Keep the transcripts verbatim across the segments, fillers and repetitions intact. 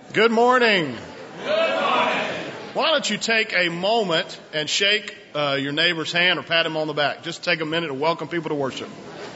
Good morning. Good morning. Why don't you take a moment and shake uh, your neighbor's hand or pat him on the back? Just take a minute to welcome people to worship.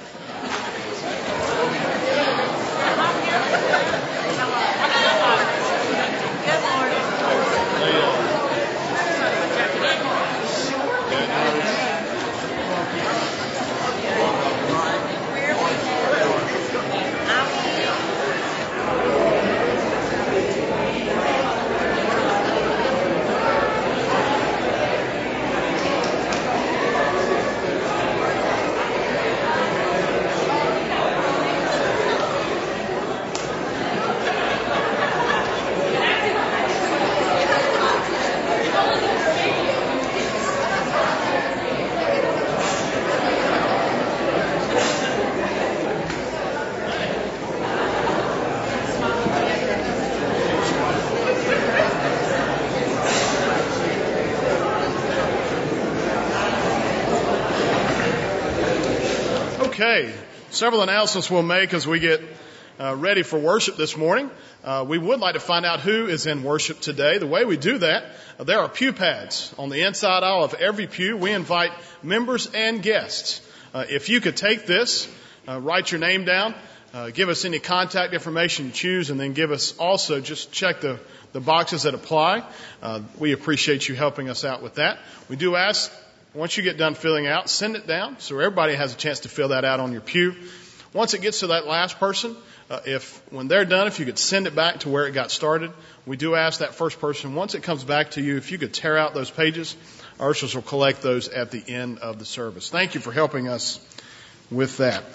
Okay, several announcements we'll make as we get uh, ready for worship this morning. Uh, we would like to find out who is in worship today. The way we do that, uh, there are pew pads on the inside aisle of every pew. We invite members and guests. Uh, if you could take this, uh, write your name down, uh, give us any contact information you choose, and then give us also just check the, the boxes that apply. Uh, we appreciate you helping us out with that. We do ask, once you get done filling out, send it down so everybody has a chance to fill that out on your pew. Once it gets to that last person, uh, if when they're done, if you could send it back to where it got started, we do ask that first person, once it comes back to you, if you could tear out those pages, our ushers will collect those at the end of the service. Thank you for helping us with that.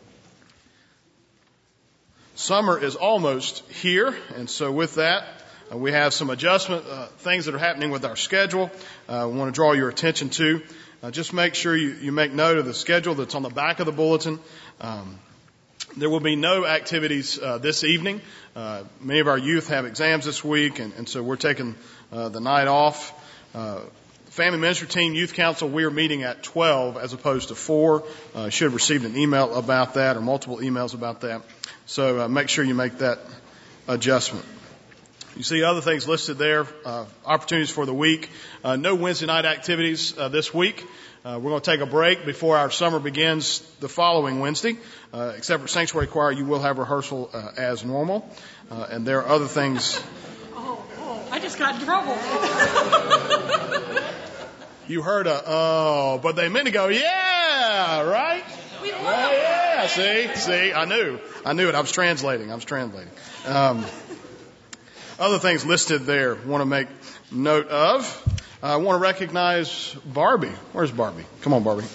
Summer is almost here, and so with that, Uh, we have some adjustment, uh, things that are happening with our schedule. Uh, we want to draw your attention to. Uh, just make sure you, you make note of the schedule that's on the back of the bulletin. Um, there will be no activities uh, this evening. Uh, many of our youth have exams this week, and, and so we're taking uh, the night off. Uh, Family Ministry Team, Youth Council, we are meeting at twelve as opposed to four. Uh, should have received an email about that or multiple emails about that. So uh, make sure you make that adjustment. You see other things listed there, uh, opportunities for the week. Uh, no Wednesday night activities uh, this week. Uh, we're going to take a break before our summer begins the following Wednesday. Uh, except for Sanctuary Choir, you will have rehearsal uh, as normal. Uh, and there are other things. Oh, oh, I just got in trouble. You heard a, oh, but they meant to go, yeah, right? We love yeah, yeah, see, see, I knew. I knew it. I was translating. I was translating. Um, Other things listed there want to make note of. I want to recognize Barbie. Where's Barbie? Come on, Barbie.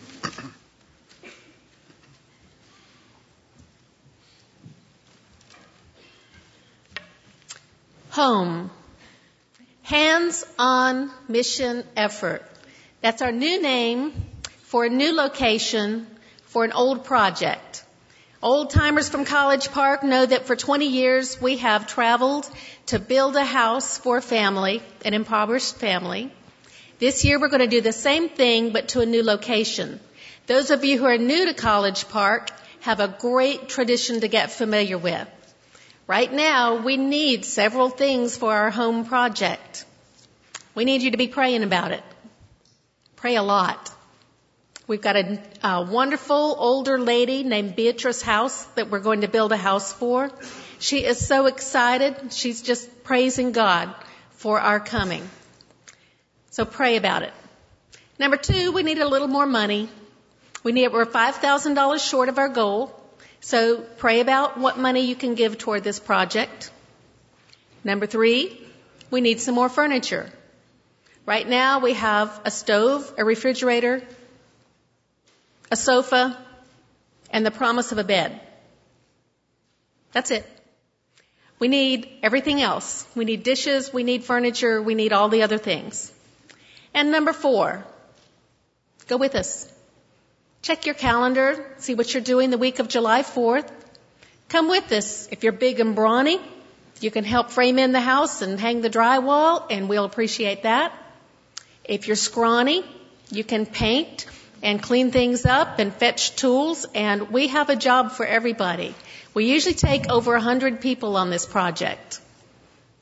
Home. Hands-on mission effort. That's our new name for a new location for an old project. Old-timers from College Park know that for twenty years we have traveled to build a house for a family, an impoverished family. This year we're going to do the same thing but to a new location. Those of you who are new to College Park have a great tradition to get familiar with. Right now we need several things for our home project. We need you to be praying about it. Pray a lot. We've got a, a wonderful older lady named Beatrice House that we're going to build a house for. She is so excited. She's just praising God for our coming. So pray about it. Number two, we need a little more money. We need, we're five thousand dollars short of our goal. So pray about what money you can give toward this project. Number three, we need some more furniture. Right now we have a stove, a refrigerator, a sofa, and the promise of a bed. That's it. We need everything else. We need dishes, we need furniture, we need all the other things. And number four, go with us. Check your calendar, see what you're doing the week of July fourth. Come with us. If you're big and brawny, you can help frame in the house and hang the drywall, and we'll appreciate that. If you're scrawny, you can paint and clean things up and fetch tools, and we have a job for everybody. We usually take over one hundred people on this project.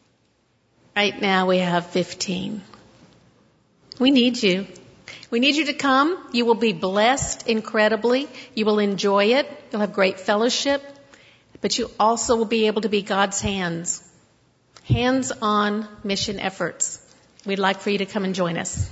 Right now we have fifteen. We need you. We need you to come. You will be blessed incredibly. You will enjoy it. You'll have great fellowship. But you also will be able to be God's hands. Hands-on mission efforts. We'd like for you to come and join us.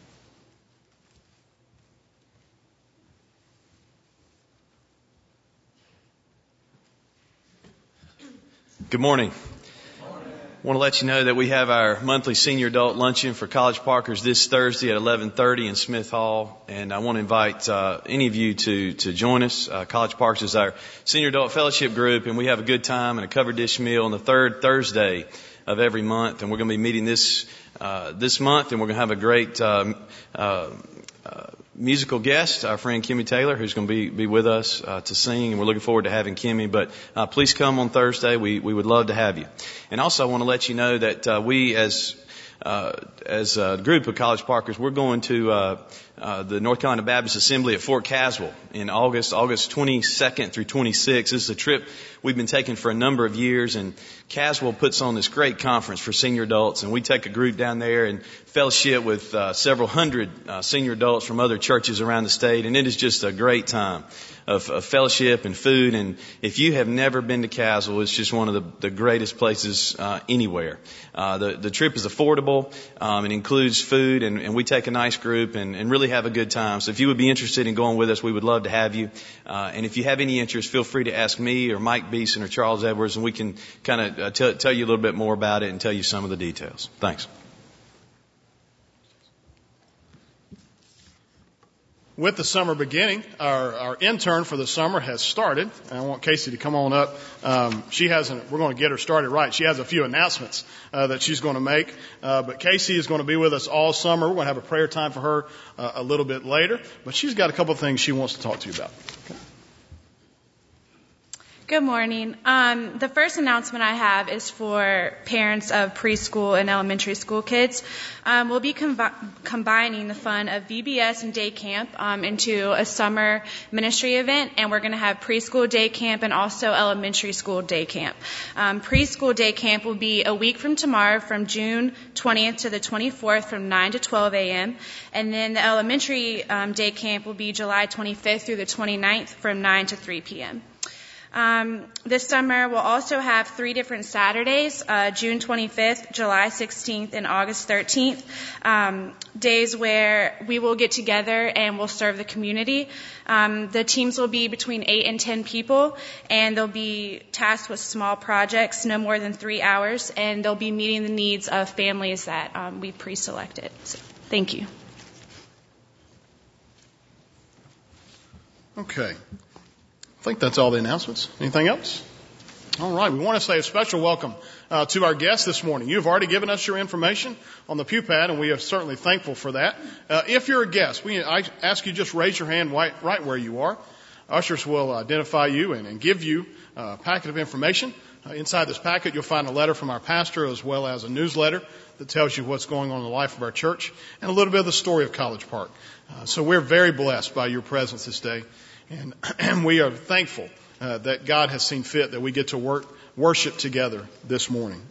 Good morning. I want to let you know that we have our monthly senior adult luncheon for College Parkers this Thursday at eleven thirty in Smith Hall. And I want to invite uh, any of you to, to join us. Uh, College Parkers is our senior adult fellowship group, and we have a good time and a covered dish meal on the third Thursday of every month. And we're going to be meeting this uh, this month, and we're going to have a great uh, uh, uh, musical guest, our friend Kimmy Taylor, who's going to be, be with us uh, to sing, and we're looking forward to having Kimmy. But uh, please come on Thursday. We, we would love to have you. And also I want to let you know that uh, we as uh, as a group of College Parkers, we're going to uh, uh, the North Carolina Baptist Assembly at Fort Caswell in August, August twenty-second through twenty-sixth. This is a trip we've been taking for a number of years, and Caswell puts on this great conference for senior adults, and we take a group down there and fellowship with uh, several hundred uh, senior adults from other churches around the state, and it is just a great time of, of fellowship and food. And if you have never been to Caswell, it's just one of the, the greatest places uh, anywhere. Uh, the, the trip is affordable. Um, it includes food, and, and we take a nice group and, and really have a good time. So if you would be interested in going with us, we would love to have you. Uh, and if you have any interest, feel free to ask me or Mike Beeson or Charles Edwards, and we can kind of uh, t- tell you a little bit more about it and tell you some of the details. Thanks. With the summer beginning, our, our intern for the summer has started. And I want Casey to come on up. Um, she hasn't, we're going to get her started right. She has a few announcements uh, that she's going to make. Uh, but Casey is going to be with us all summer. We're going to have a prayer time for her uh, a little bit later. But she's got a couple of things she wants to talk to you about. Okay. Good morning. Um, the first announcement I have is for parents of preschool and elementary school kids. Um, we'll be com- combining the fun of V B S and day camp um, into a summer ministry event, and we're going to have preschool day camp and also elementary school day camp. Um, preschool day camp will be a week from tomorrow, from June twentieth to the twenty-fourth, from nine to twelve a.m., and then the elementary um, day camp will be July twenty-fifth through the twenty-ninth, from nine to three p.m. Um, this summer we'll also have three different Saturdays, uh, June twenty-fifth, July sixteenth, and August thirteenth, um, days where we will get together and we'll serve the community. Um, the teams will be between eight and ten people, and they'll be tasked with small projects, no more than three hours, and they'll be meeting the needs of families that um, we pre-selected. So, thank you. Okay. I think that's all the announcements. Anything else? All right. We want to say a special welcome uh, to our guests this morning. You've already given us your information on the pew pad, and we are certainly thankful for that. Uh, if you're a guest, we I ask you just raise your hand right, right where you are. Ushers will identify you and, and give you a packet of information. Uh, inside this packet, you'll find a letter from our pastor as well as a newsletter that tells you what's going on in the life of our church and a little bit of the story of College Park. Uh, so we're very blessed by your presence this day. And, and we are thankful uh, that God has seen fit that we get to work, worship together this morning.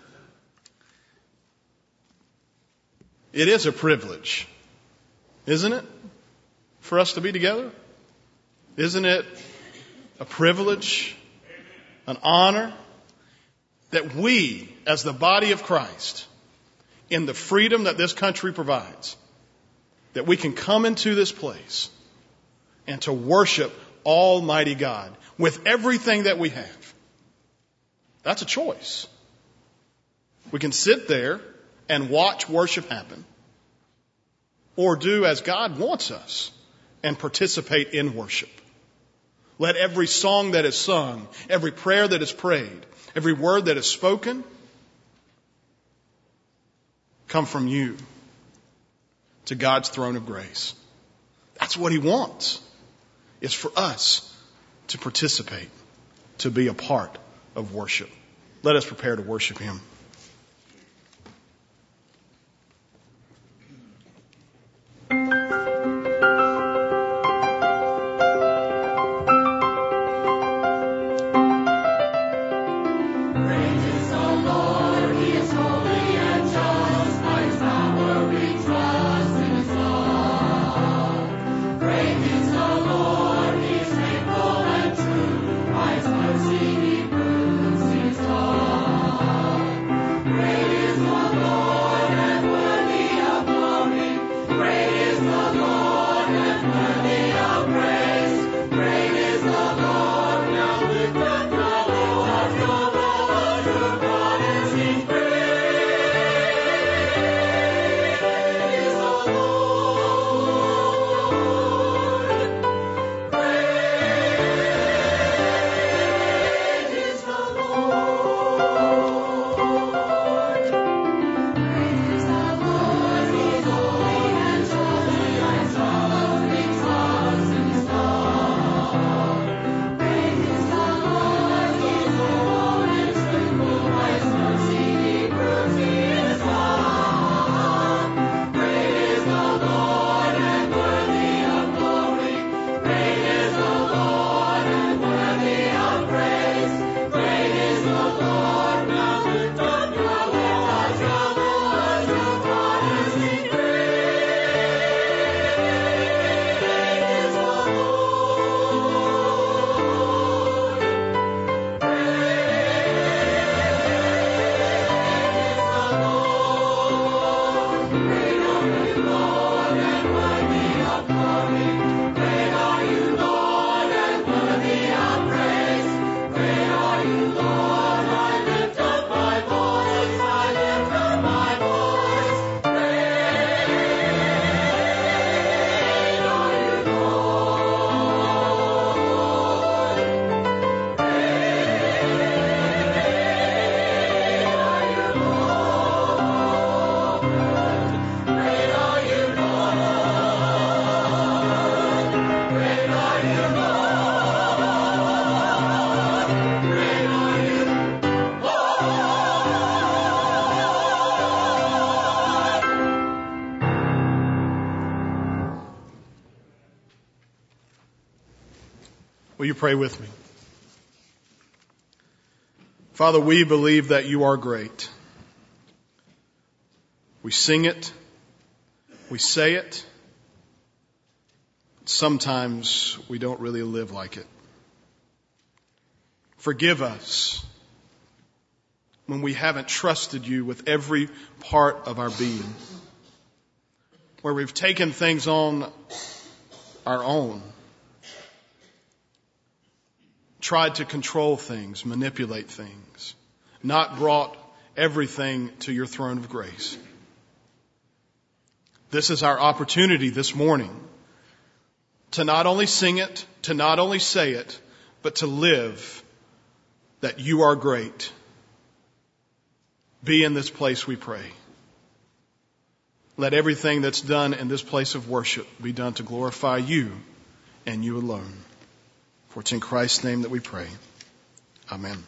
It is a privilege, isn't it, for us to be together? Isn't it a privilege, an honor, that we, as the body of Christ, in the freedom that this country provides, that we can come into this place and to worship Almighty God with everything that we have. That's a choice. We can sit there and watch worship happen, or do as God wants us and participate in worship. Let every song that is sung, every prayer that is prayed, every word that is spoken come from you to God's throne of grace. That's what He wants. It's for us to participate, to be a part of worship. Let us prepare to worship Him. Praise the Lord, He is holy. Will you pray with me? Father, we believe that you are great. We sing it. We say it. Sometimes we don't really live like it. Forgive us when we haven't trusted you with every part of our being, where we've taken things on our own, tried to control things, manipulate things, not brought everything to your throne of grace. This is our opportunity this morning to not only sing it, to not only say it, but to live that you are great. Be in this place, we pray. Let everything that's done in this place of worship be done to glorify you and you alone. For it's in Christ's name that we pray. Amen.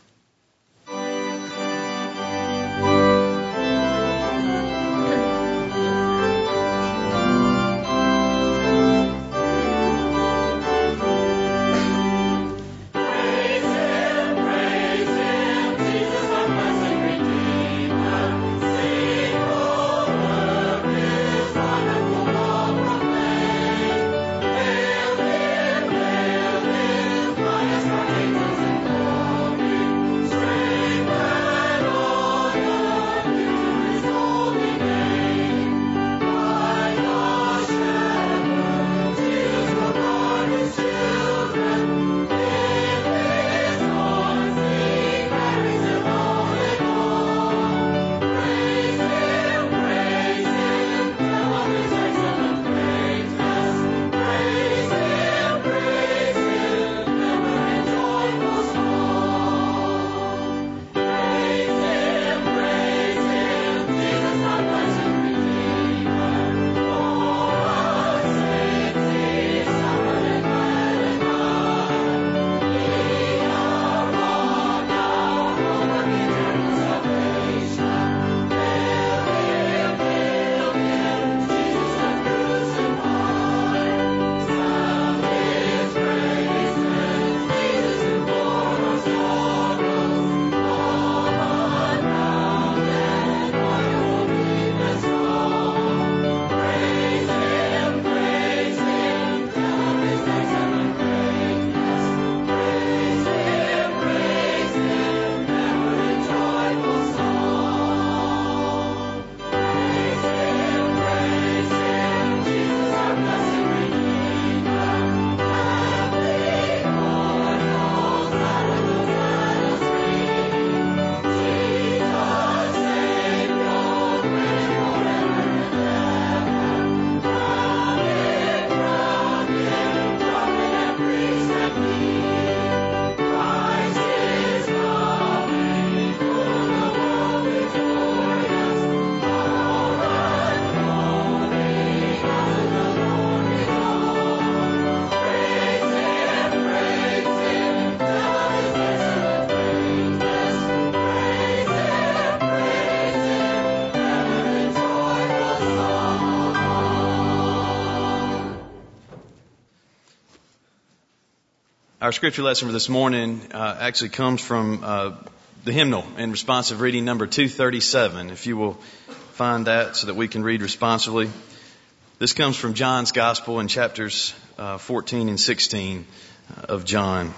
Our scripture lesson for this morning uh, actually comes from uh, the hymnal and responsive reading number two thirty-seven. If you will find that so that we can read responsively. This comes from John's Gospel in chapters uh, fourteen and sixteen of John.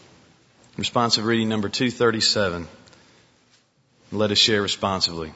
Responsive reading number two thirty-seven. Let us share responsively.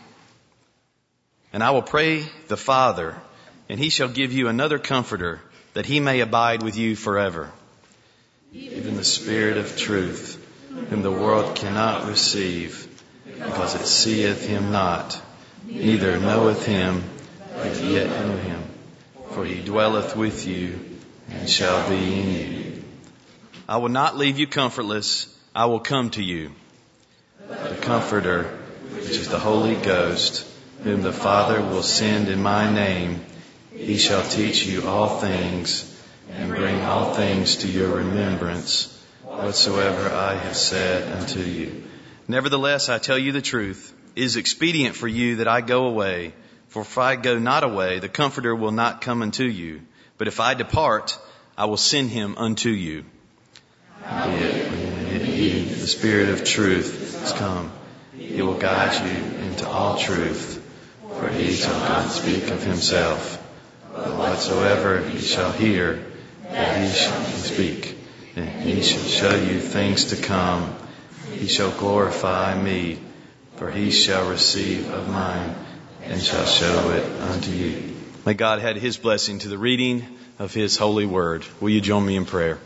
And I will pray the Father, and he shall give you another comforter, that he may abide with you forever. Even the Spirit of truth, whom the world cannot receive, because it seeth him not, neither knoweth him, but yet know him. For he dwelleth with you, and shall be in you. I will not leave you comfortless, I will come to you. The Comforter, which is the Holy Ghost, whom the Father will send in my name, he shall teach you all things, and bring all things to your remembrance, whatsoever I have said unto you. Nevertheless, I tell you the truth, it is expedient for you that I go away. For if I go not away, the Comforter will not come unto you. But if I depart, I will send him unto you. Howbeit, when he, the Spirit of truth, is come, he will guide you into all truth. For he shall not speak of himself, but whatsoever he shall hear, that he shall speak. And he shall show you things to come. He shall glorify me, for he shall receive of mine, and shall show it unto you. May God add his blessing to the reading of his holy word. Will you join me in prayer?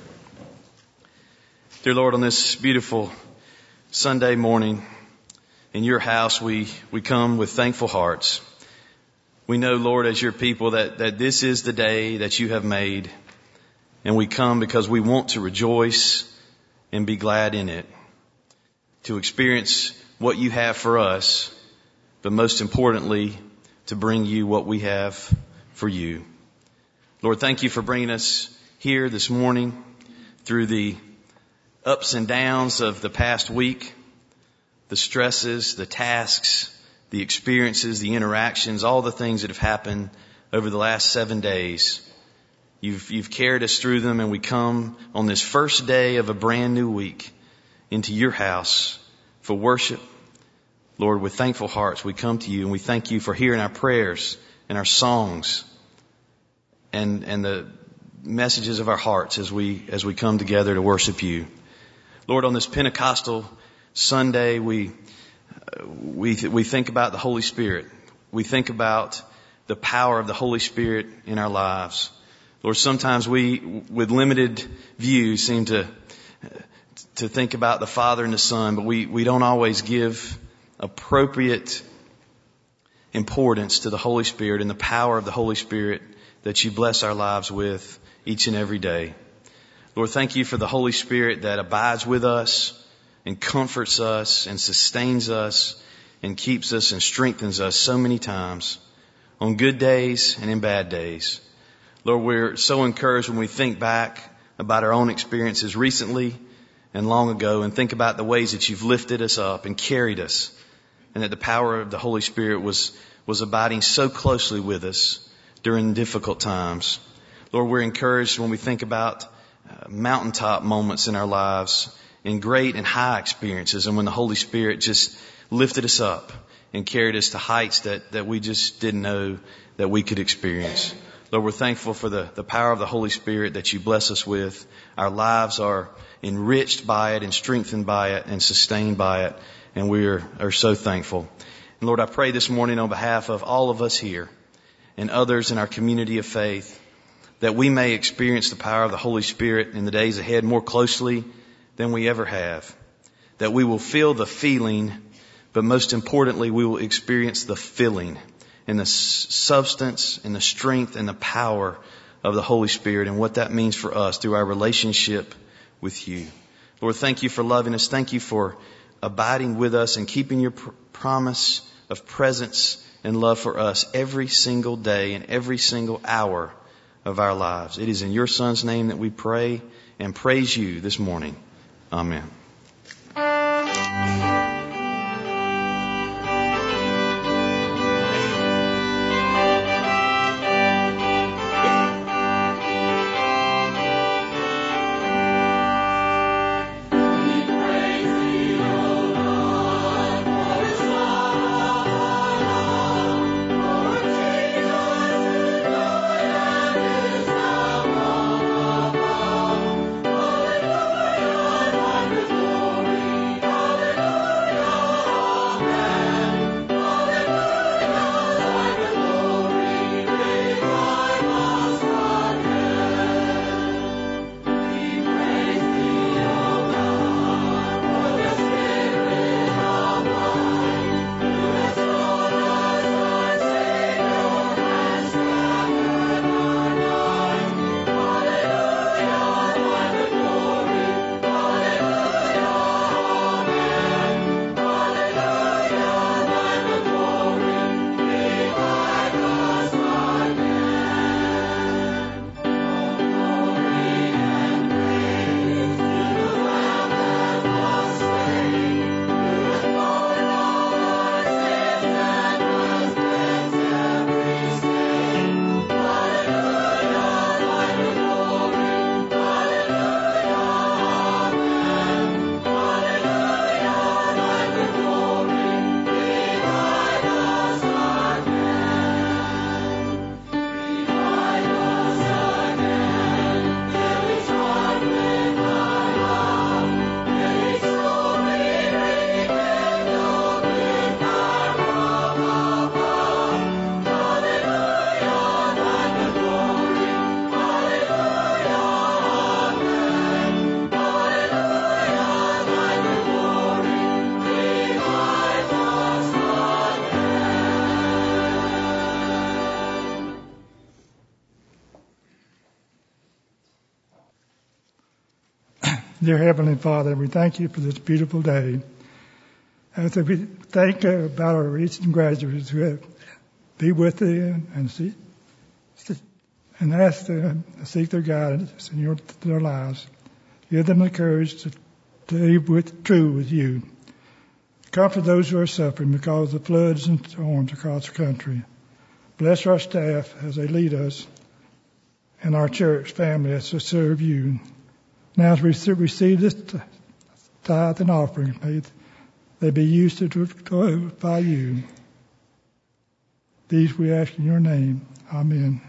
Dear Lord, on this beautiful Sunday morning, in your house, we, we come with thankful hearts. We know, Lord, as your people, that, that this is the day that you have made. And we come because we want to rejoice and be glad in it. To experience what you have for us, but most importantly, to bring you what we have for you. Lord, thank you for bringing us here this morning through the ups and downs of the past week. The stresses, the tasks, the experiences, the interactions, all the things that have happened over the last seven days. You've, you've carried us through them, and we come on this first day of a brand new week into your house for worship. Lord, with thankful hearts, we come to you, and we thank you for hearing our prayers and our songs and, and the messages of our hearts as we, as we come together to worship you. Lord, on this Pentecostal Sunday, we, we, we think about the Holy Spirit. We think about the power of the Holy Spirit in our lives. Lord, sometimes we, with limited view, seem to, to think about the Father and the Son, but we, we don't always give appropriate importance to the Holy Spirit and the power of the Holy Spirit that you bless our lives with each and every day. Lord, thank you for the Holy Spirit that abides with us and comforts us and sustains us and keeps us and strengthens us so many times on good days and in bad days. Lord, we're so encouraged when we think back about our own experiences recently and long ago and think about the ways that you've lifted us up and carried us, and that the power of the Holy Spirit was, was abiding so closely with us during difficult times. Lord, we're encouraged when we think about uh, mountaintop moments in our lives, in great and high experiences, and when the Holy Spirit just lifted us up and carried us to heights that, that we just didn't know that we could experience. Lord, we're thankful for the, the power of the Holy Spirit that you bless us with. Our lives are enriched by it and strengthened by it and sustained by it, and we are, are so thankful. And Lord, I pray this morning on behalf of all of us here and others in our community of faith that we may experience the power of the Holy Spirit in the days ahead more closely than we ever have. That we will feel the feeling, but most importantly, we will experience the filling and the substance and the strength and the power of the Holy Spirit and what that means for us through our relationship with you. Lord, thank you for loving us. Thank you for abiding with us and keeping your pr- promise of presence and love for us every single day and every single hour of our lives. It is in your Son's name that we pray and praise you this morning. Amen. Hallelujah. Dear Heavenly Father, we thank you for this beautiful day. As we think about our recent graduates, we have, be with them and see, and ask them to seek their guidance in your, their lives. Give them the courage to, to live with, true with you. Comfort those who are suffering because of floods and storms across the country. Bless our staff as they lead us and our church family as to serve you. Now as we receive this tithe and offering, may they be used to glorify you. These we ask in your name. Amen.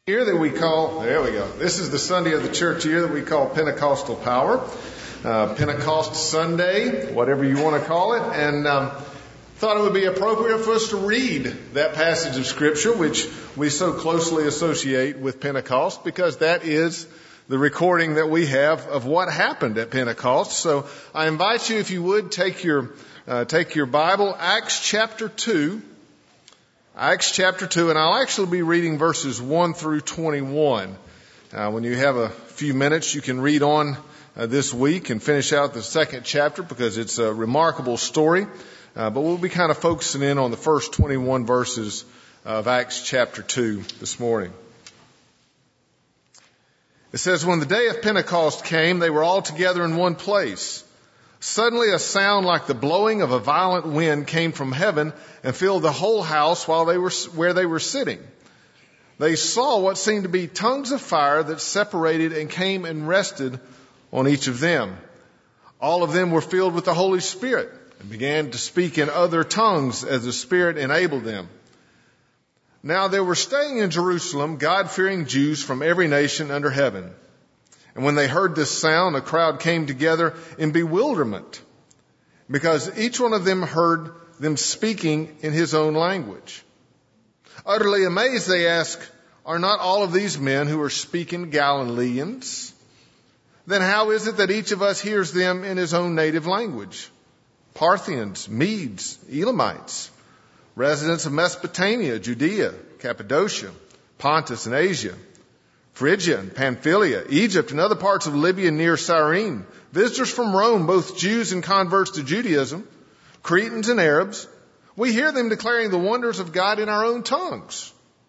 Year that we call, there we go. This is the Sunday of the church year that we call Pentecostal Power. Uh, Pentecost Sunday, whatever you want to call it. And um, thought it would be appropriate for us to read that passage of Scripture, which we so closely associate with Pentecost, because that is the recording that we have of what happened at Pentecost. So I invite you, if you would, take your uh, take your Bible, Acts chapter two. Acts chapter two, and I'll actually be reading verses one through twenty-one. Uh, when you have a few minutes, you can read on uh, this week and finish out the second chapter, because it's a remarkable story. Uh, but we'll be kind of focusing in on the first twenty-one verses of Acts chapter two this morning. It says, when the day of Pentecost came, they were all together in one place. Suddenly a sound like the blowing of a violent wind came from heaven and filled the whole house while they were where they were sitting. They saw what seemed to be tongues of fire that separated and came and rested on each of them. All of them were filled with the Holy Spirit and began to speak in other tongues as the Spirit enabled them. Now there were staying in Jerusalem God-fearing Jews from every nation under heaven. And when they heard this sound, a crowd came together in bewilderment, because each one of them heard them speaking in his own language. Utterly amazed, they asked, are not all of these men who are speaking Galileans? Then how is it that each of us hears them in his own native language? Parthians, Medes, Elamites, residents of Mesopotamia, Judea, Cappadocia, Pontus and Asia, Phrygia and Pamphylia, Egypt and other parts of Libya near Cyrene, visitors from Rome, both Jews and converts to Judaism, Cretans and Arabs, we hear them declaring the wonders of God in our own tongues.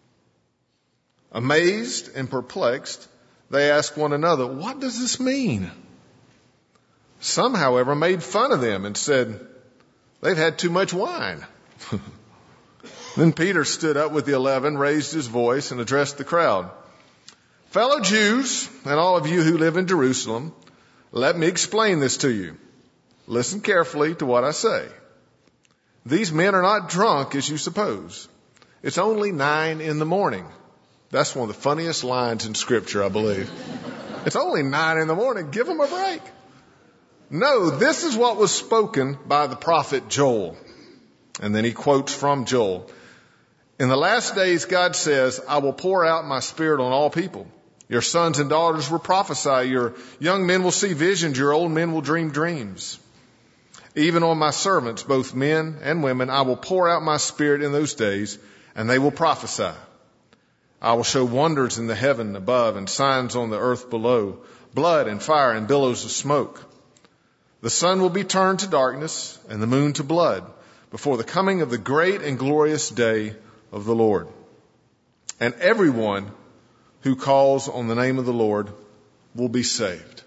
Amazed and perplexed, they ask one another, what does this mean? Some, however, made fun of them and said, they've had too much wine. Then Peter stood up with the eleven, raised his voice, and addressed the crowd. Fellow Jews, and all of you who live in Jerusalem, let me explain this to you. Listen carefully to what I say. These men are not drunk as you suppose. It's only nine in the morning. That's one of the funniest lines in Scripture, I believe. It's only nine in the morning. Give them a break. No, this is what was spoken by the prophet Joel. And then he quotes from Joel. In the last days, God says, I will pour out my Spirit on all people. Your sons and daughters will prophesy. Your young men will see visions. Your old men will dream dreams. Even on my servants, both men and women, I will pour out my Spirit in those days, and they will prophesy. I will show wonders in the heaven above and signs on the earth below, blood and fire and billows of smoke. The sun will be turned to darkness and the moon to blood before the coming of the great and glorious day of the Lord. And everyone who calls on the name of the Lord will be saved.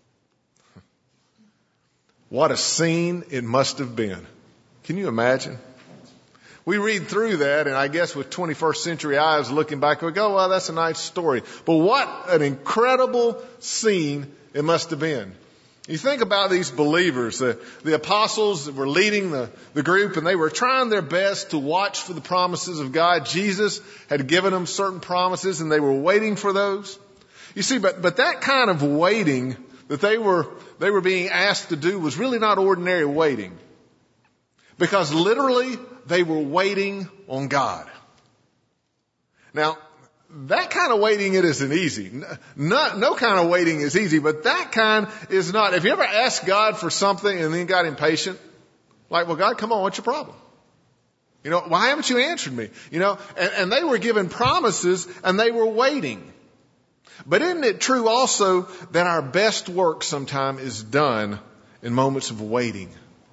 What a scene it must have been. Can you imagine? We read through that, and I guess with twenty-first century eyes looking back, we go, well, that's a nice story. But what an incredible scene it must have been. You think about these believers, the, the apostles that were leading the, the group, and they were trying their best to watch for the promises of God. Jesus had given them certain promises, and they were waiting for those. You see, but, but that kind of waiting that they were, they were being asked to do was really not ordinary waiting. Because literally, they were waiting on God. Now, that kind of waiting, it isn't easy. No, no kind of waiting is easy, but that kind is not. If you ever asked God for something and then got impatient, like, well, God, come on, what's your problem? You know, why haven't you answered me? You know, and, and they were given promises and they were waiting. But isn't it true also that our best work sometime is done in moments of waiting?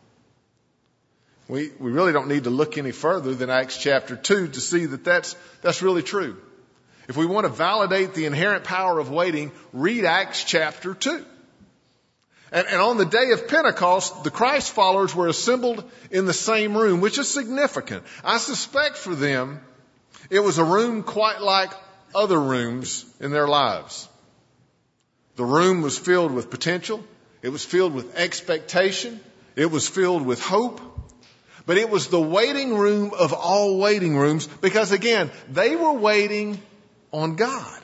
We, we really don't need to look any further than Acts chapter two to see that that's, that's really true. If we want to validate the inherent power of waiting, read Acts chapter two. And, and on the day of Pentecost, the Christ followers were assembled in the same room, which is significant. I suspect for them, it was a room quite like other rooms in their lives. The room was filled with potential. It was filled with expectation. It was filled with hope. But it was the waiting room of all waiting rooms because, again, they were waiting on God.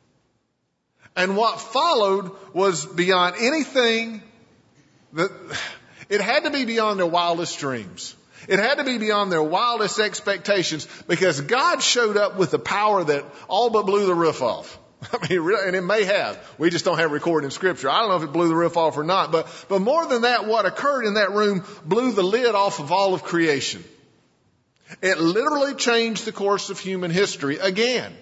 And what followed was beyond anything that, it had to be beyond their wildest dreams. It had to be beyond their wildest expectations, because God showed up with a power that all but blew the roof off. I mean, and it may have. We just don't have it recorded in Scripture. I don't know if it blew the roof off or not. But, but more than that, what occurred in that room blew the lid off of all of creation. It literally changed the course of human history again.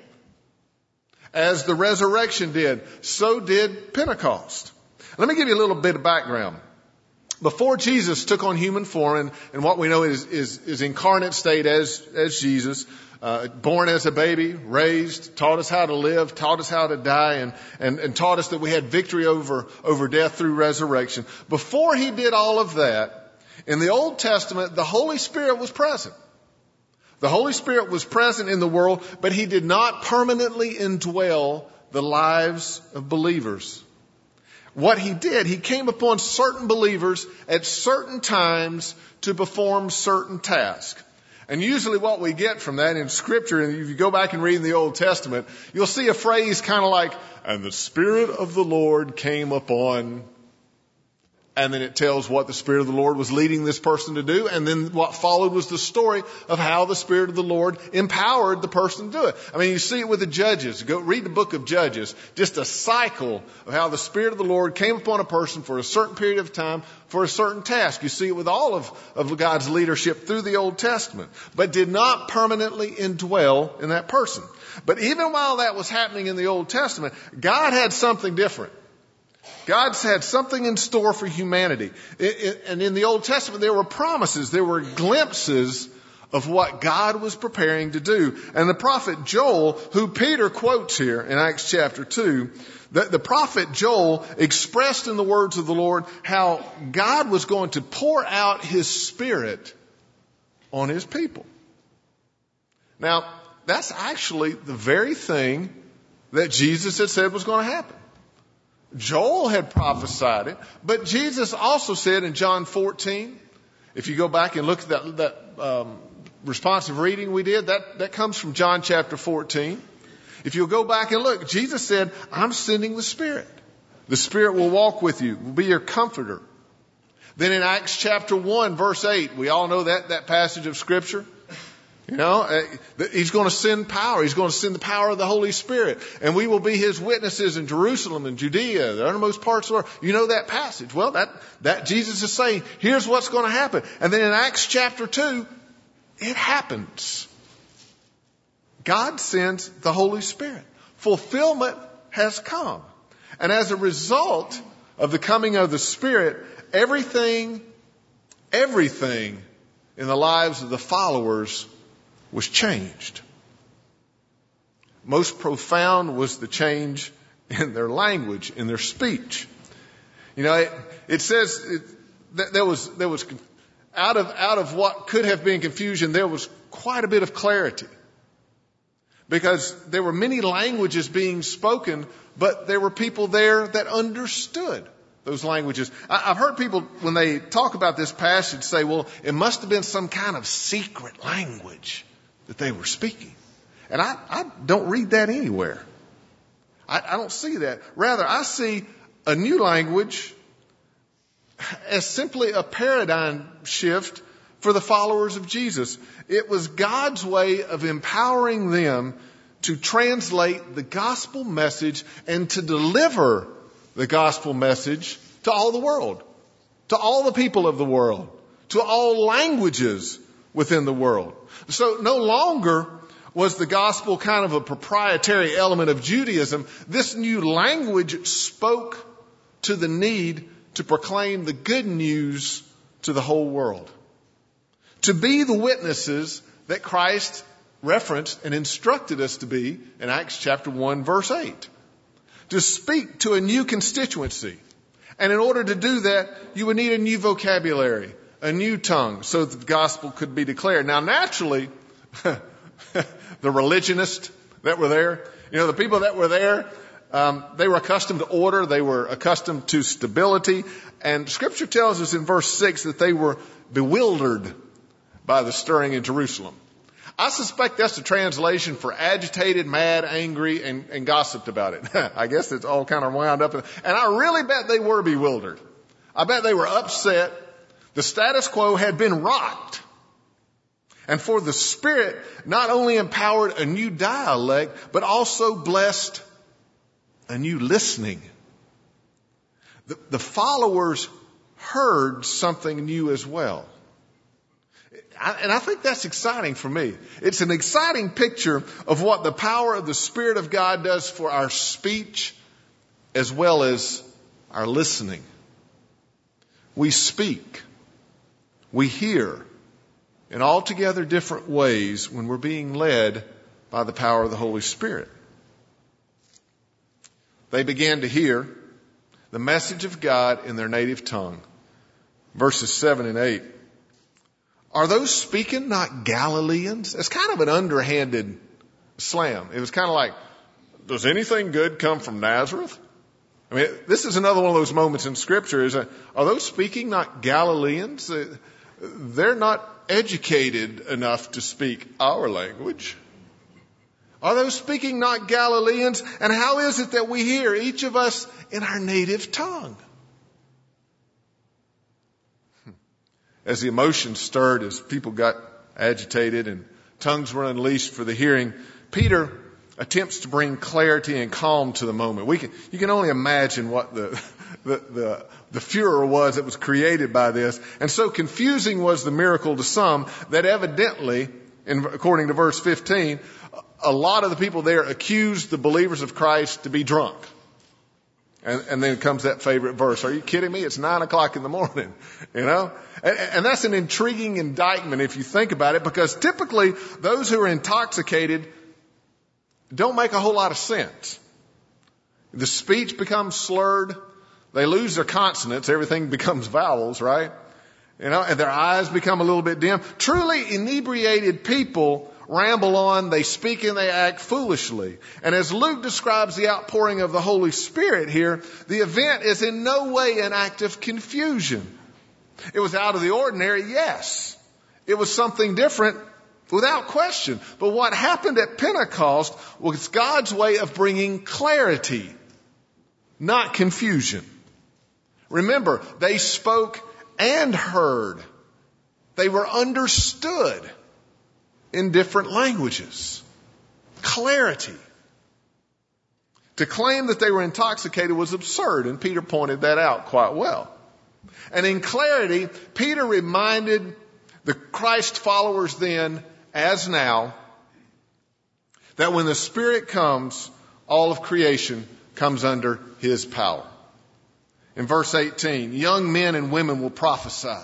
As the resurrection did, so did Pentecost. Let me give you a little bit of background. Before Jesus took on human form, and, and what we know is, is, is incarnate state as, as Jesus, uh, born as a baby, raised, taught us how to live, taught us how to die, and, and, and taught us that we had victory over, over death through resurrection. Before he did all of that, in the Old Testament, the Holy Spirit was present. The Holy Spirit was present in the world, but he did not permanently indwell the lives of believers. What he did, he came upon certain believers at certain times to perform certain tasks. And usually what we get from that in Scripture, and if you go back and read in the Old Testament, you'll see a phrase kind of like, and the Spirit of the Lord came upon. And then it tells what the Spirit of the Lord was leading this person to do. And then what followed was the story of how the Spirit of the Lord empowered the person to do it. I mean, you see it with the Judges. Go read the book of Judges. Just a cycle of how the Spirit of the Lord came upon a person for a certain period of time for a certain task. You see it with all of, of God's leadership through the Old Testament, but did not permanently indwell in that person. But even while that was happening in the Old Testament, God had something different. God's had something in store for humanity. It, it, and in the Old Testament, there were promises, there were glimpses of what God was preparing to do. And the prophet Joel, who Peter quotes here in Acts chapter two, the, the prophet Joel expressed in the words of the Lord how God was going to pour out his Spirit on his people. Now, that's actually the very thing that Jesus had said was going to happen. Joel had prophesied it, but Jesus also said in John fourteen, if you go back and look at that, that um, responsive reading we did, that, that comes from John chapter fourteen. If you'll go back and look, Jesus said, I'm sending the Spirit. The Spirit will walk with you, will be your comforter. Then in Acts chapter one, verse eight, we all know that, that passage of Scripture. You know, he's going to send power. He's going to send the power of the Holy Spirit. And we will be his witnesses in Jerusalem and Judea, the uttermost parts of the world. You know that passage. Well, that, that Jesus is saying, here's what's going to happen. And then in Acts chapter two, it happens. God sends the Holy Spirit. Fulfillment has come. And as a result of the coming of the Spirit, everything, everything in the lives of the followers was changed. Most profound was the change in their language, in their speech. You know, it, it says it, that there was there was out of out of what could have been confusion, there was quite a bit of clarity, because there were many languages being spoken, but there were people there that understood those languages. I, I've heard people when they talk about this passage say, "Well, it must have been some kind of secret language that they were speaking." And I, I don't read that anywhere. I, I don't see that. Rather, I see a new language as simply a paradigm shift for the followers of Jesus. It was God's way of empowering them to translate the gospel message and to deliver the gospel message to all the world, to all the people of the world, to all languages within the world. So no longer was the gospel kind of a proprietary element of Judaism. This new language spoke to the need to proclaim the good news to the whole world. To be the witnesses that Christ referenced and instructed us to be in Acts chapter one, verse eight. To speak to a new constituency. And in order to do that, you would need a new vocabulary, a new tongue, so that the gospel could be declared. Now, naturally, the religionists that were there, you know, the people that were there, um, they were accustomed to order. They were accustomed to stability. And Scripture tells us in verse six that they were bewildered by the stirring in Jerusalem. I suspect that's the translation for agitated, mad, angry, and, and gossiped about it. I guess it's all kind of wound up. In, and I really bet they were bewildered. I bet they were upset. The status quo had been rocked. And for the Spirit not only empowered a new dialect, but also blessed a new listening. The, the followers heard something new as well. I, and I think that's exciting for me. It's an exciting picture of what the power of the Spirit of God does for our speech as well as our listening. We speak. We hear in altogether different ways when we're being led by the power of the Holy Spirit. They began to hear the message of God in their native tongue. Verses seven and eight. Are those speaking not Galileans? It's kind of an underhanded slam. It was kind of like, does anything good come from Nazareth? I mean, this is another one of those moments in Scripture. Is, are those speaking not Galileans? They're not educated enough to speak our language. Are those speaking not Galileans? And how is it that we hear, each of us, in our native tongue? As the emotions stirred, as people got agitated and tongues were unleashed for the hearing, Peter attempts to bring clarity and calm to the moment. We can, you can only imagine what the, the, the, the furor was that was created by this. And so confusing was the miracle to some that evidently, in, according to verse fifteen, a lot of the people there accused the believers of Christ to be drunk. And, and then comes that favorite verse. Are you kidding me? It's nine o'clock in the morning, you know? And, and that's an intriguing indictment if you think about it, because typically those who are intoxicated don't make a whole lot of sense. The speech becomes slurred. They lose their consonants. Everything becomes vowels, right? You know, and their eyes become a little bit dim. Truly inebriated people ramble on, they speak and they act foolishly. And as Luke describes the outpouring of the Holy Spirit here, the event is in no way an act of confusion. It was out of the ordinary, yes. It was something different, without question. But what happened at Pentecost was God's way of bringing clarity, not confusion. Remember, they spoke and heard. They were understood in different languages. Clarity. To claim that they were intoxicated was absurd, and Peter pointed that out quite well. And in clarity, Peter reminded the Christ followers then, as now, that when the Spirit comes, all of creation comes under His power. In verse eighteen, young men and women will prophesy.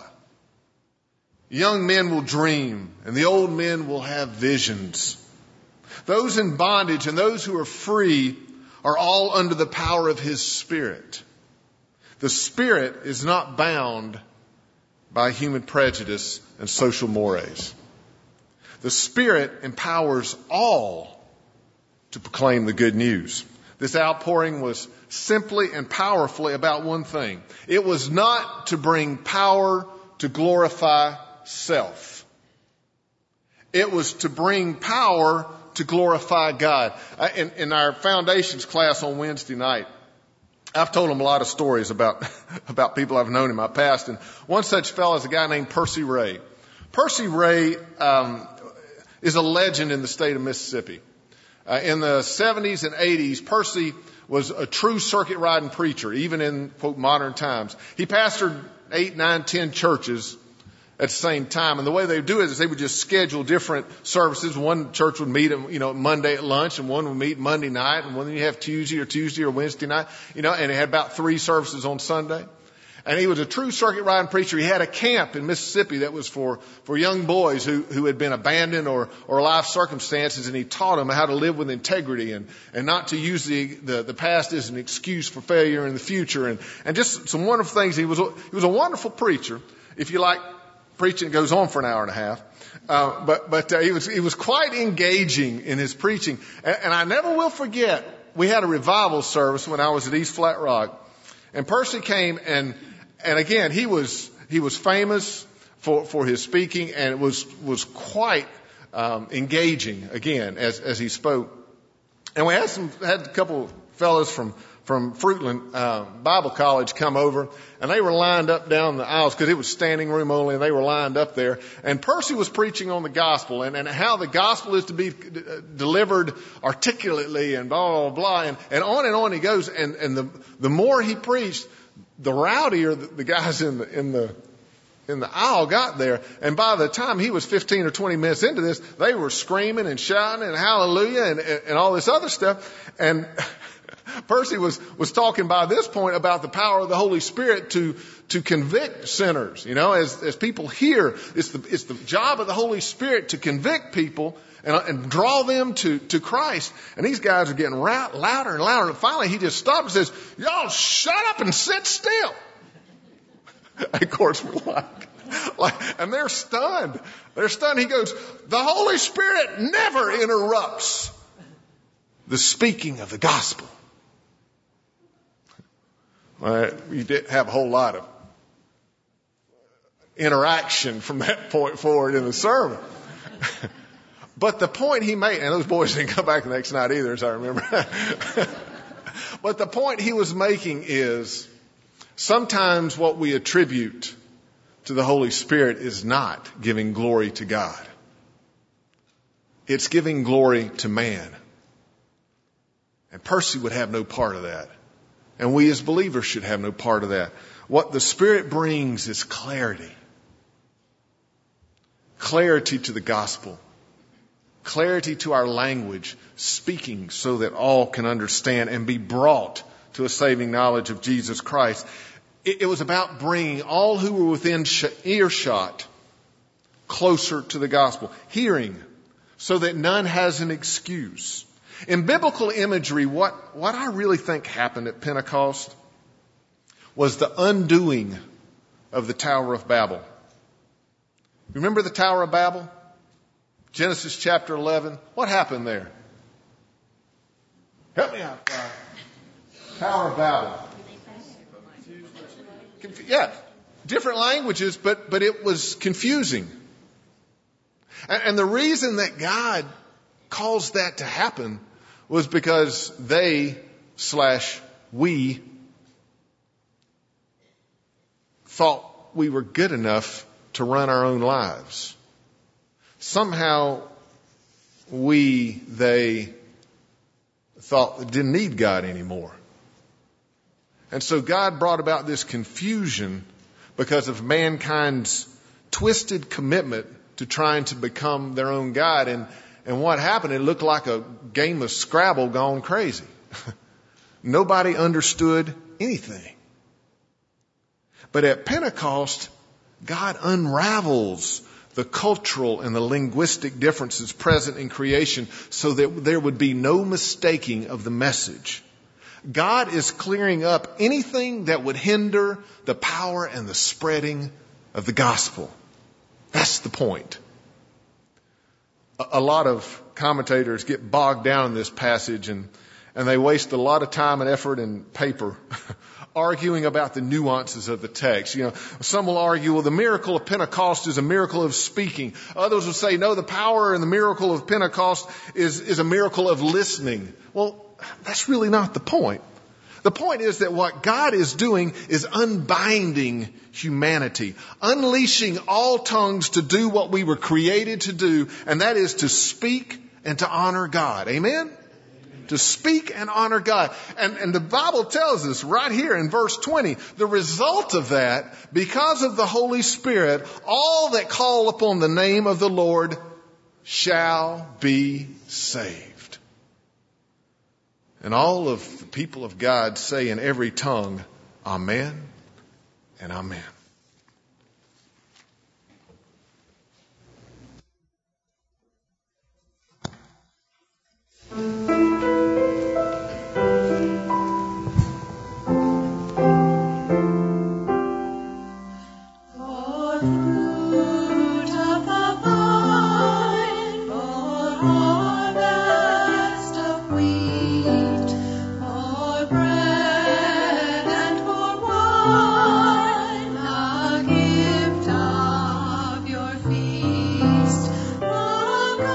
Young men will dream, and the old men will have visions. Those in bondage and those who are free are all under the power of His Spirit. The Spirit is not bound by human prejudice and social mores. The Spirit empowers all to proclaim the good news. This outpouring was simply and powerfully about one thing. It was not to bring power to glorify self. It was to bring power to glorify God. In, in our foundations class on Wednesday night, I've told them a lot of stories about, about people I've known in my past. And one such fellow is a guy named Percy Ray. Percy Ray um, is a legend in the state of Mississippi. Uh, in the seventies and eighties, Percy was a true circuit riding preacher, even in, quote, modern times. He pastored eight, nine, ten churches at the same time. And the way they would do it is they would just schedule different services. One church would meet, you know, Monday at lunch, and one would meet Monday night, and one you have Tuesday or Tuesday or Wednesday night, you know, and he had about three services on Sunday. And he was a true circuit riding preacher. He had a camp in Mississippi that was for, for young boys who, who had been abandoned or, or life circumstances, and he taught them how to live with integrity and, and not to use the, the, the past as an excuse for failure in the future, and, and just some wonderful things. He was, a, he was a wonderful preacher. If you like preaching, it goes on for an hour and a half. Uh, but, but, uh, he was, he was quite engaging in his preaching. And, and I never will forget, we had a revival service when I was at East Flat Rock, and Percy came, and, and again, he was, he was famous for, for his speaking, and it was, was quite um, engaging again as, as he spoke. And we had some, had a couple fellows from, from Fruitland, uh, Bible College come over, and they were lined up down the aisles because it was standing room only, and they were lined up there. And Percy was preaching on the gospel and, and how the gospel is to be d- delivered articulately and blah, blah, blah. And, and on and on he goes. And, and the, the more he preached, the rowdier the, the guys in the, in the, in the aisle got there. And by the time he was fifteen or twenty minutes into this, they were screaming and shouting and hallelujah and, and, and all this other stuff. And Percy was, was talking by this point about the power of the Holy Spirit to, to convict sinners. You know, as, as people hear, it's the, it's the job of the Holy Spirit to convict people and, and draw them to, to Christ. And these guys are getting ra- louder and louder. And finally he just stopped and says, y'all shut up and sit still. Of course, we're like, like, and they're stunned. They're stunned. He goes, the Holy Spirit never interrupts the speaking of the gospel. Well, you didn't have a whole lot of interaction from that point forward in the sermon. But the point he made, and those boys didn't come back the next night either, as I remember. But the point he was making is, sometimes what we attribute to the Holy Spirit is not giving glory to God. It's giving glory to man. And Percy would have no part of that. And we as believers should have no part of that. What the Spirit brings is clarity. Clarity to the gospel. Clarity to our language, speaking so that all can understand and be brought to a saving knowledge of Jesus Christ. It, it was about bringing all who were within sh- earshot closer to the gospel. Hearing, so that none has an excuse. In biblical imagery, what, what I really think happened at Pentecost was the undoing of the Tower of Babel. Remember the Tower of Babel? Genesis chapter eleven. What happened there? Help me out, guys. Tower of Babel. Yeah, different languages, but, but it was confusing. And, and the reason that God caused that to happen was because they slash we thought we were good enough to run our own lives. Somehow we, they thought didn't need God anymore. And so God brought about this confusion because of mankind's twisted commitment to trying to become their own God. And, and what happened, it looked like a game of Scrabble gone crazy. Nobody understood anything. But at Pentecost, God unravels the cultural and the linguistic differences present in creation so that there would be no mistaking of the message. God is clearing up anything that would hinder the power and the spreading of the gospel. That's the point. A lot of commentators get bogged down in this passage and, and they waste a lot of time and effort and paper arguing about the nuances of the text. You know, some will argue, well, the miracle of Pentecost is a miracle of speaking. Others will say, no, the power and the miracle of Pentecost is, is a miracle of listening. Well, that's really not the point. The point is that what God is doing is unbinding humanity, unleashing all tongues to do what we were created to do, and that is to speak and to honor God. Amen? To speak and honor God. And, and the Bible tells us right here in verse twenty, the result of that, because of the Holy Spirit, all that call upon the name of the Lord shall be saved. And all of the people of God say in every tongue, Amen and Amen. Feast, oh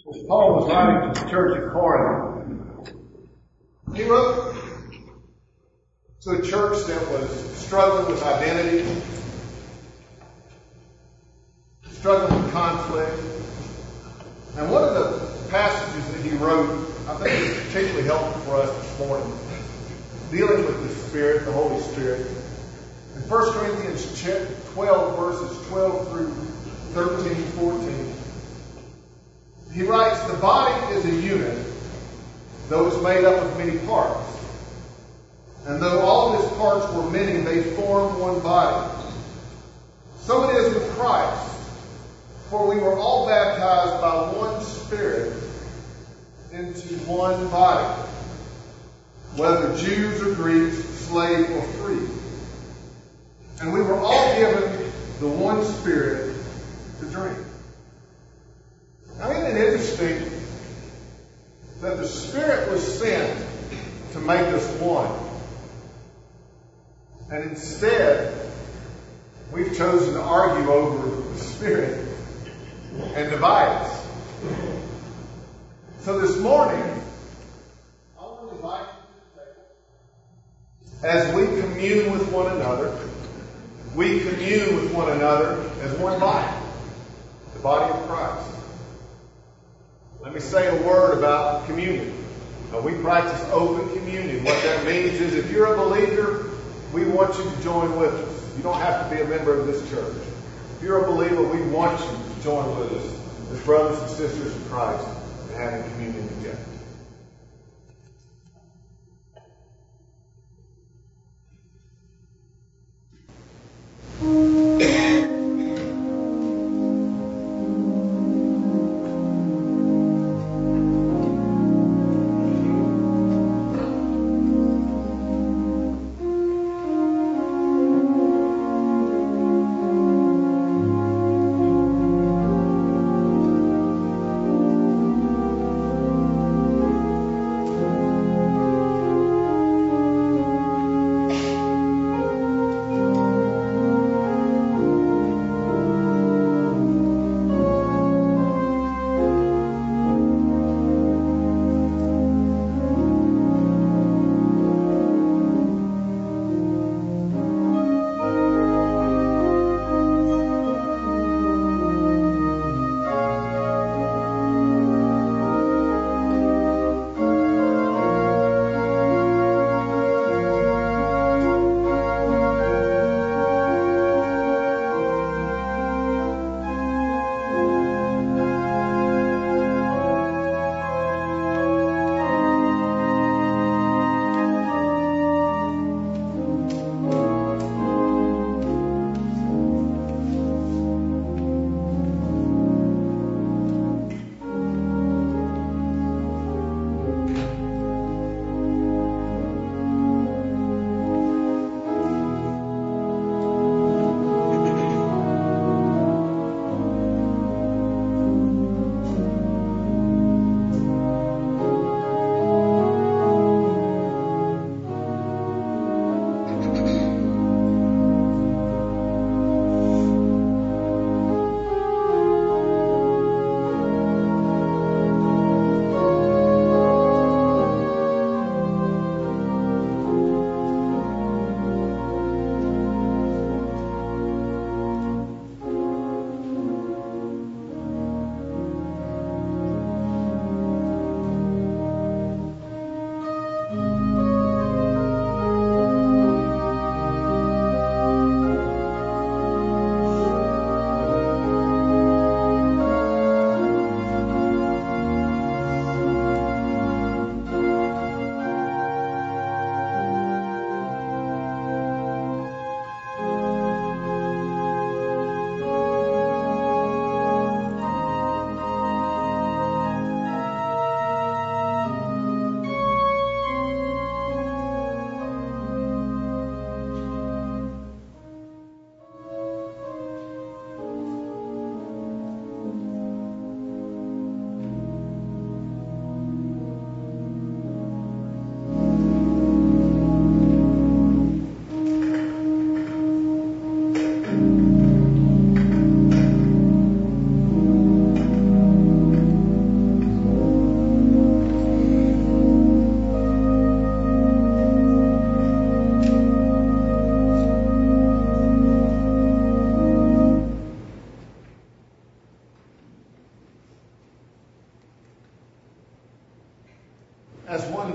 As Paul was writing to the church at Corinth, he wrote to a church that was struggling with identity, struggling with conflict. And one of the passages that he wrote, I think is particularly helpful for us this morning, dealing with the Spirit, the Holy Spirit. In First Corinthians twelve, verses twelve through thirteen, fourteen, he writes, "The body is a unit, though it's made up of many parts. And though all of its parts were many, they form one body. So it is with Christ. For we were all baptized by one Spirit into one body, whether Jews or Greeks, slave or free. And we were all given the one Spirit to drink." Now, isn't it interesting that the Spirit was sent to make us one? And instead, we've chosen to argue over the Spirit and divide us. So this morning, I want to invite you to the table. As we commune with one another, we commune with one another as one body, the body of Christ. Let me say a word about communion. Now, we practice open communion. What that means is if you're a believer, we want you to join with us. You don't have to be a member of this church. If you're a believer, we want you to join with us as brothers and sisters in Christ and having communion together.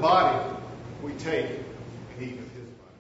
body, we take and eat of his body.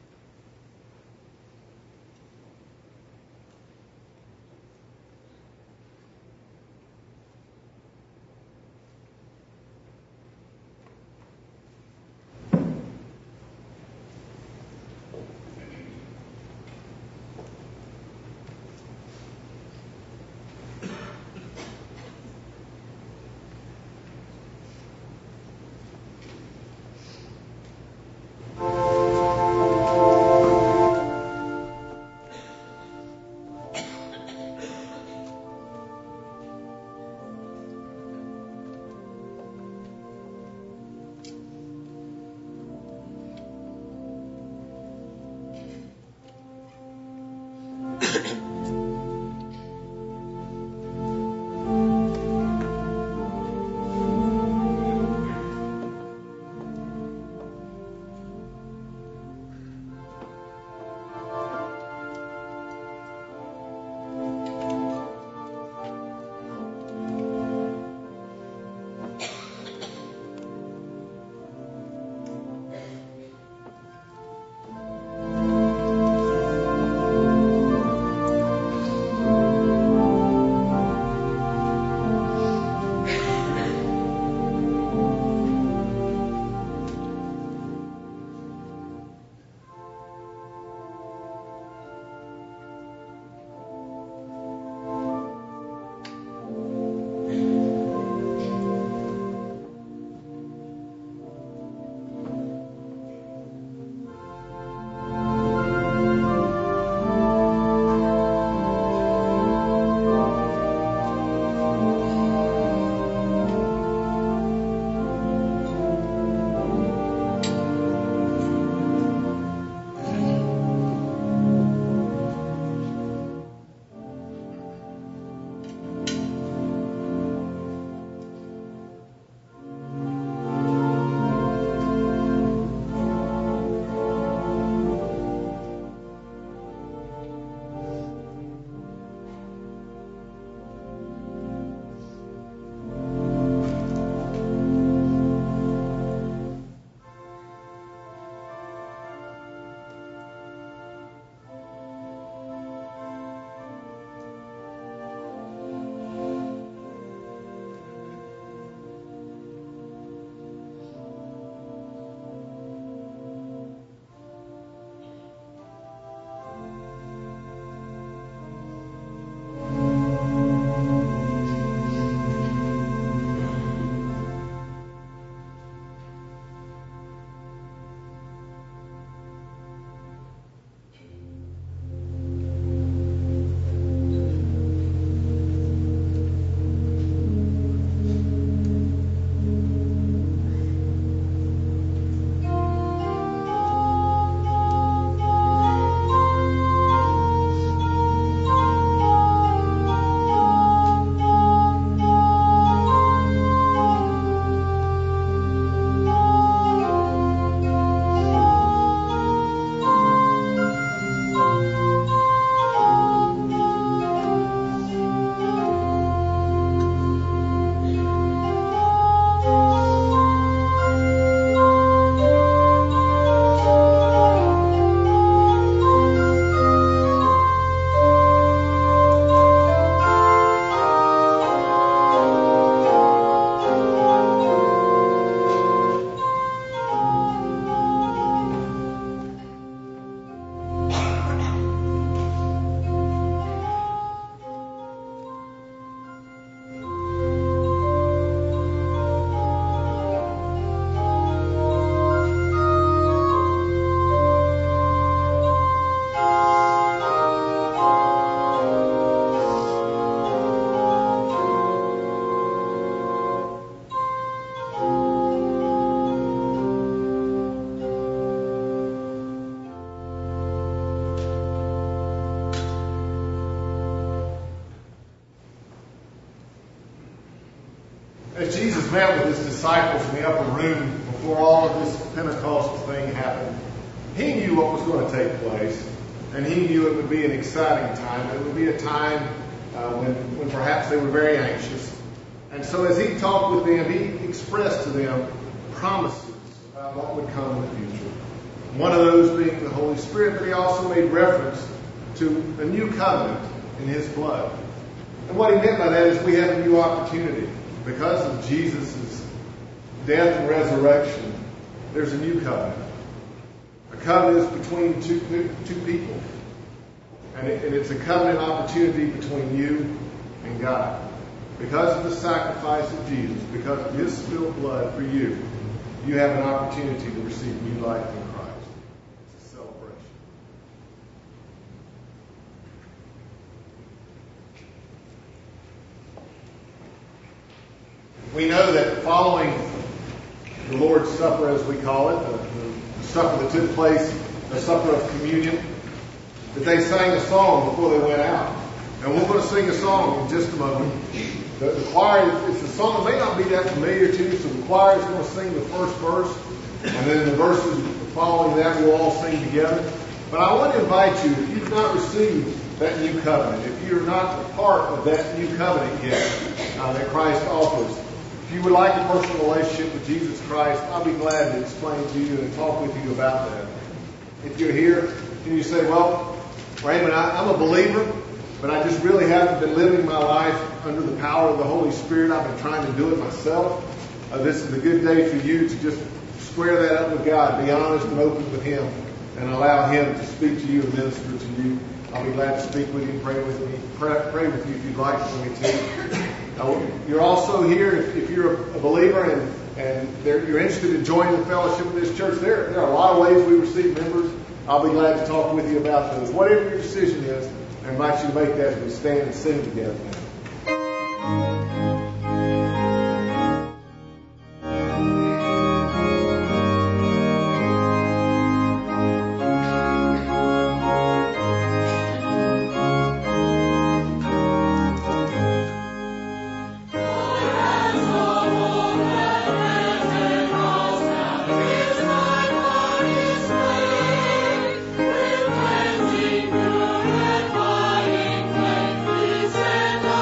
As Jesus met with his disciples in the upper room before all of this Pentecostal thing happened, he knew what was going to take place, and he knew it would be an exciting time. It would be a time uh, when, when perhaps they were very anxious. And so as he talked with them, he expressed to them promises about what would come in the future. One of those being the Holy Spirit, but he also made reference to a new covenant in his blood. And what he meant by that is we have a new opportunity. Because of Jesus' death and resurrection, there's a new covenant. A covenant is between two, two people. And, it, and it's a covenant opportunity between you and God. Because of the sacrifice of Jesus, because of his spilled blood for you, you have an opportunity to receive new life in Christ. It's a celebration. We know that following the Lord's Supper, as we call it, the, the supper that took place, the supper of communion, that they sang a song before they went out. And we're going to sing a song in just a moment. The, the choir, it's a song that may not be that familiar to you, so the choir is going to sing the first verse, and then the verses following that we'll all sing together. But I want to invite you, if you've not received that new covenant, if you're not a part of that new covenant yet uh, that Christ offers, if you would like a personal relationship with Jesus Christ, I'll be glad to explain to you and talk with you about that. If you're here and you say, well, Raymond, I, I'm a believer, but I just really haven't been living my life under the power of the Holy Spirit. I've been trying to do it myself. Uh, this is a good day for you to just square that up with God. Be honest and open with Him and allow Him to speak to you and minister to you. I'll be glad to speak with you and pray with me. Pray, pray with you if you'd like for me to. Uh, you're also here if, if you're a believer and, and you're interested in joining the fellowship of this church. There, there are a lot of ways we receive members. I'll be glad to talk with you about those. Whatever your decision is, I invite you to make that as we stand and sing together now. With cleansing purifying, when we send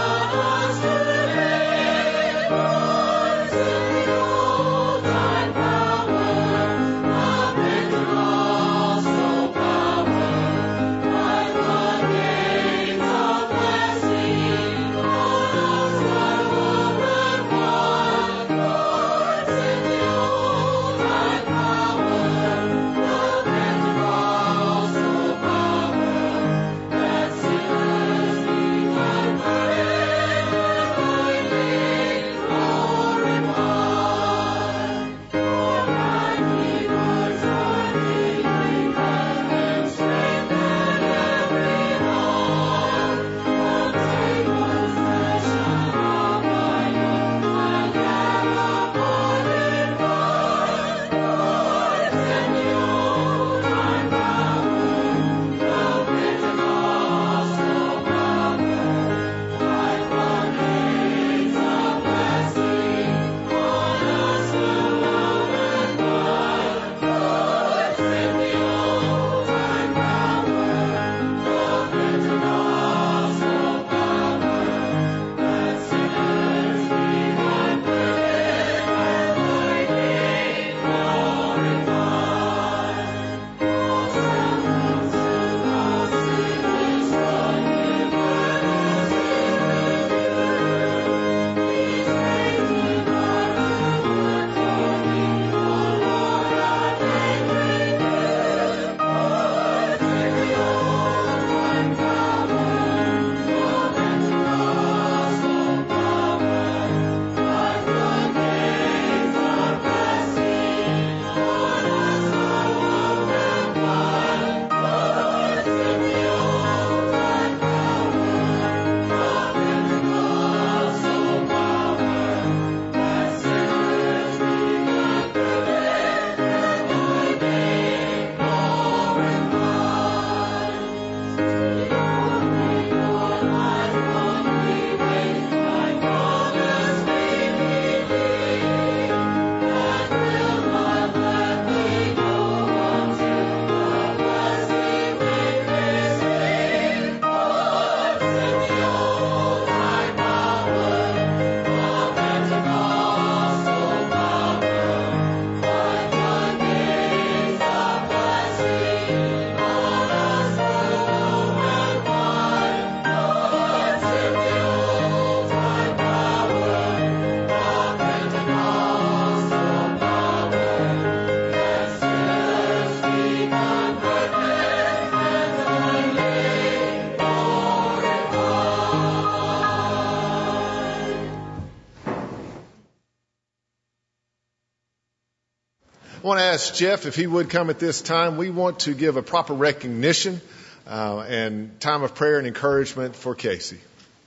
I want to ask Jeff if he would come at this time. We want to give a proper recognition uh, and time of prayer and encouragement for Casey.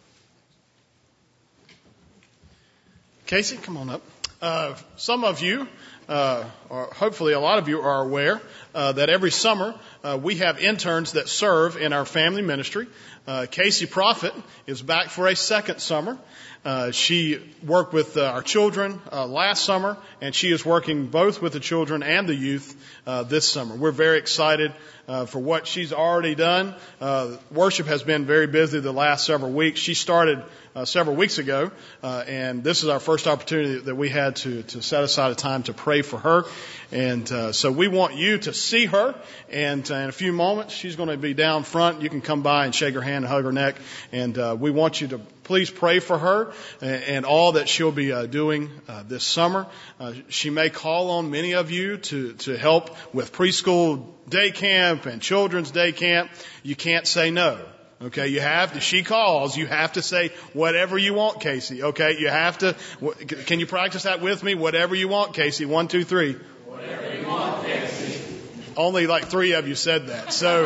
Casey, come on up. Uh, some of you, uh, or hopefully a lot of you, are aware uh, that every summer uh, we have interns that serve in our family ministry. Uh, Casey Prophet is back for a second summer. Uh, she worked with uh, our children uh, last summer, and she is working both with the children and the youth uh, this summer. We're very excited uh, for what she's already done. Uh, worship has been very busy the last several weeks. She started uh, several weeks ago, uh, and this is our first opportunity that we had to, to set aside a time to pray for her. And uh, so we want you to see her, and uh, in a few moments she's going to be down front. You can come by and shake her hand and hug her neck, and uh, we want you to please pray for her and, and all that she'll be uh, doing uh, this summer. Uh, she may call on many of you to, to help with preschool day camp and children's day camp. You can't say no. Okay, you have to, she calls, you have to say whatever you want, Casey. Okay, you have to, can you practice that with me? Whatever you want, Casey. One, two, three. Whatever you want, Casey. Only like three of you said that. So,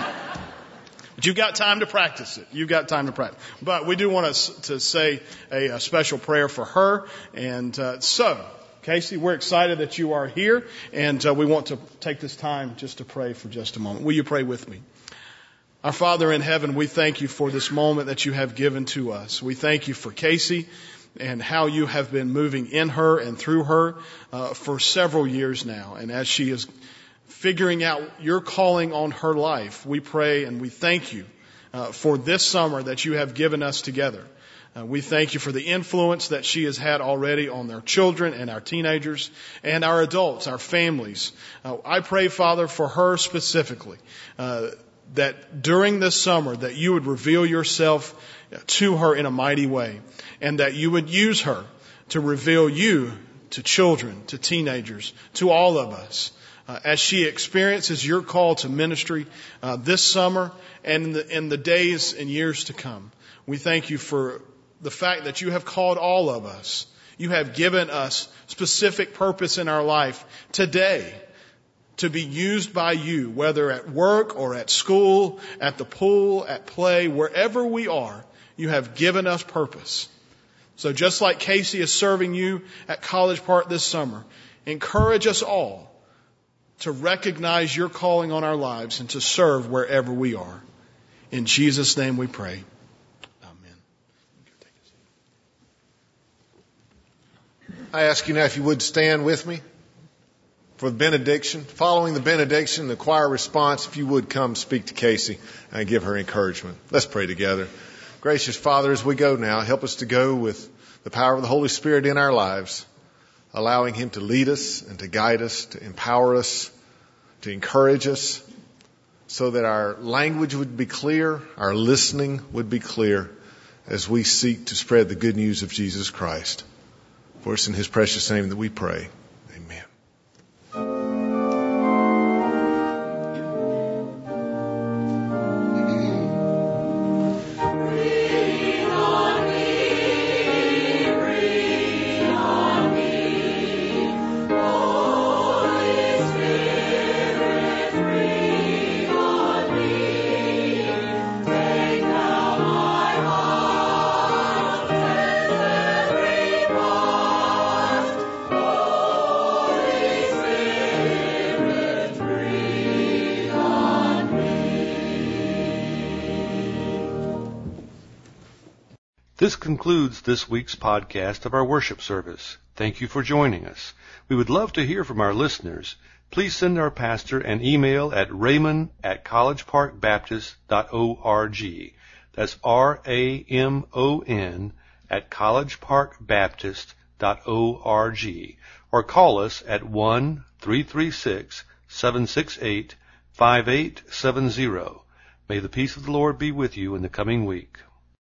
but you've got time to practice it. You've got time to practice. But we do want to, to say a, a special prayer for her. And uh, so, Casey, we're excited that you are here, and uh, we want to take this time just to pray for just a moment. Will you pray with me? Our Father in heaven, we thank you for this moment that you have given to us. We thank you for Casey and how you have been moving in her and through her uh, for several years now. And as she is figuring out your calling on her life, we pray and we thank you uh, for this summer that you have given us together. Uh, we thank you for the influence that she has had already on their children and our teenagers and our adults, our families. Uh, I pray, Father, for her specifically, uh, that during this summer that you would reveal yourself to her in a mighty way, and that you would use her to reveal you to children, to teenagers, to all of us, uh, as she experiences your call to ministry uh, this summer and in the, in the days and years to come. We thank you for the fact that you have called all of us. You have given us specific purpose in our life today to be used by you, whether at work or at school, at the pool, at play, wherever we are, you have given us purpose. So just like Casey is serving you at College Park this summer, encourage us all to recognize your calling on our lives and to serve wherever we are. In Jesus' name we pray. Amen. I ask you now if you would stand with me for the benediction. Following the benediction, the choir response, if you would come speak to Casey and give her encouragement. Let's pray together. Gracious Father, as we go now, help us to go with the power of the Holy Spirit in our lives, allowing Him to lead us and to guide us, to empower us, to encourage us, so that our language would be clear, our listening would be clear as we seek to spread the good news of Jesus Christ. For it's in His precious name that we pray. Amen. This concludes this week's podcast of our worship service. Thank you for joining us. We would love to hear from our listeners. Please send our pastor an email at raymond at college park baptist dot org. That's R A M O N at college park baptist dot org. Or call us at one three three six, seven six eight, five eight seven zero. May the peace of the Lord be with you in the coming week.